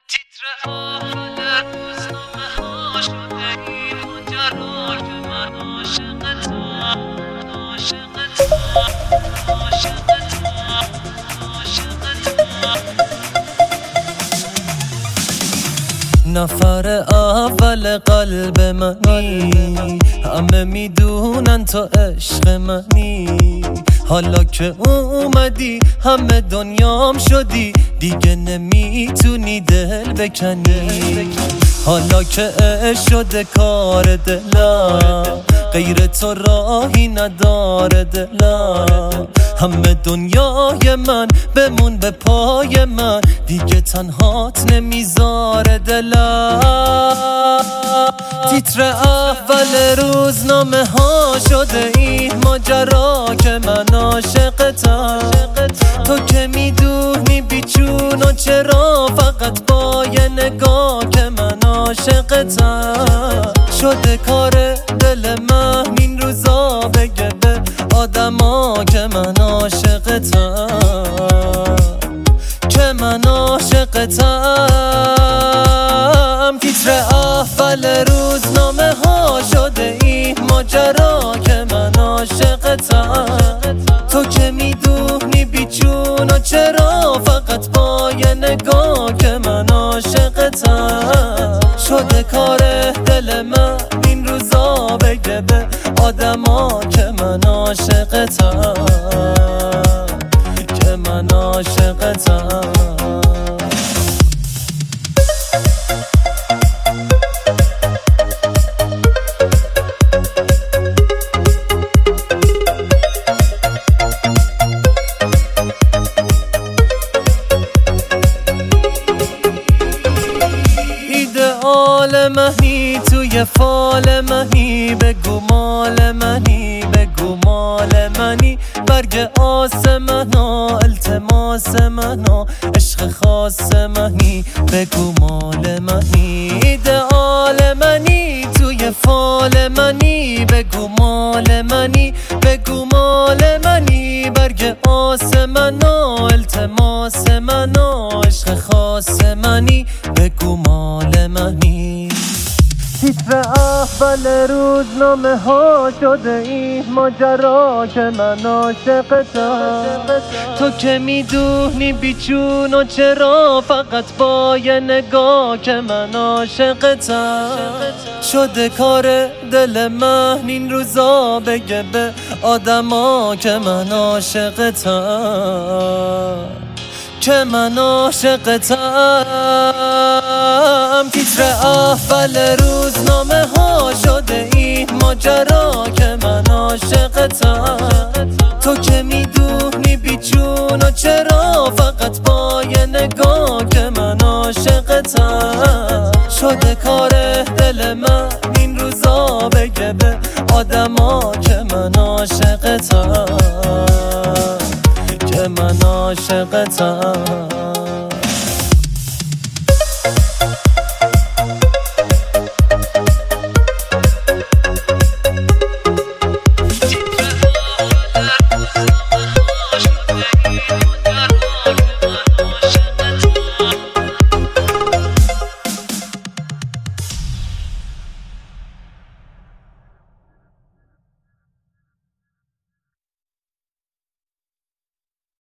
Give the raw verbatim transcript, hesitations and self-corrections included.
تیتر آخر روزنامه ها شده این ماجرا که من عاشقتم عاشقتم عاشقتم عاشقتم. نفر اول قلب منی، همه میدونن تو عشق منی. حالا که اومدی همه دنیام شدی، دیگه نمیتونی دل بکنی. حالا که عشق شده کار دلم، غیر تو راهی نداره دلم. همه دنیای من بمون به پای من، دیگه تنهات نمیذاره دلم. تیتر اول روزنامه ها شده این ماجرا که من عاشقتم. تو که میدونی بیچون و چرا، فقط با یه نگاه که من عاشقتم. شده کار دل من این روزا بگه به آدما که من عاشقتم، که من عاشقتم. تیتر اول روزنامه ها شده این ماجرا که من عاشقتم. تو که میدونی بیچون و چرا، فقط با یه نگاه که من عاشقتم. شده کار دل من این روزا بگه به آدما که من عاشقتم، که من عاشقتم. ایدئال منی توی فال منی، بگو مال منی بگو مال منی. برگ آسمنا التماس منا، عشق خاص منی بگو مال منی. ایدئال منی توی فال منی، بگو مال منی بگو مال منی. برگ آسمنا التماس منا، عشق خاص منی بگو مال منی. تیتر اول روزنامه ها شده این ماجرا که من عاشقتم. تو که میدونی بیچون و چرا، فقط با یه نگاه که من عاشقتم. شده کار دل من این روزا بگه به آدما که من عاشقتم، که من عاشقتم. تیتر اول روزنامه ها شده این ماجرا که من عاشقتم. تو که میدونی بیچون و چرا، فقط با یه نگاه که من عاشقتم. شده کار دل من این روزا بگه به آدما که من عاشقتم، که من عاشقتم.